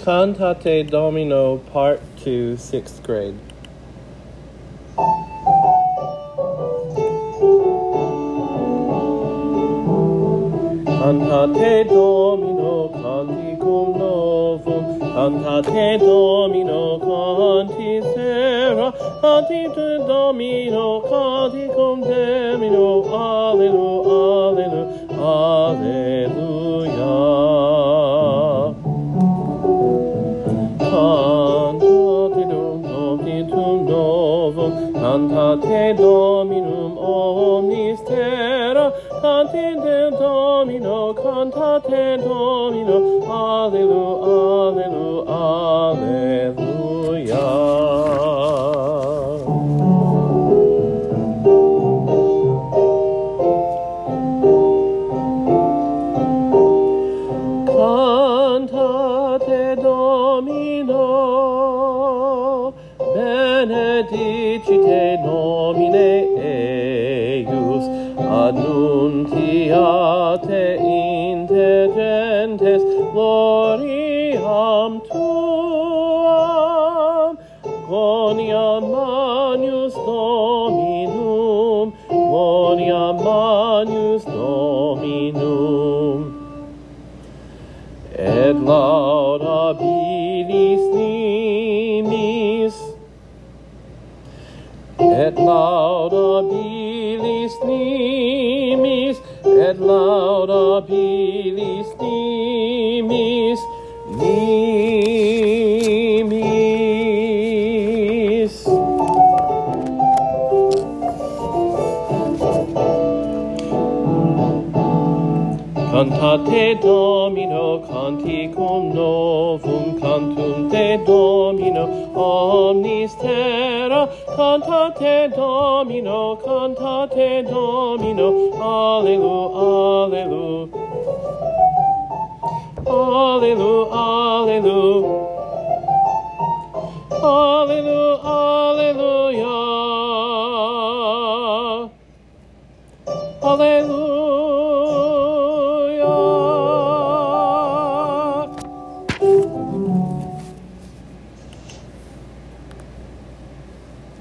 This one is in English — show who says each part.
Speaker 1: Cantate Domino Part 2, 6th grade. Cantate Domino canticum novum, cantate Domino canti sera, cantate Domino canticum Domino, alleluia, alleluia, alleluia. Cantate Dominum novum, cantate Dominum omnis terra, cantate Domino, cantate Domino, alleluia, alleluia, Cantate Domino, benedicite nomine eius, annuntiate inter gentes gloriam tuam, gloria magnus Dominum, gloria magnus Dominum. Et laudabilis nimis, et laudabilis nimis, et laudabilis nimis, nimis. Cantate Domino canticum novum, cantum te Domino omnis terra, cantate Domino, cantate Domino, alleluia, alleluia, alleluia, alleluia.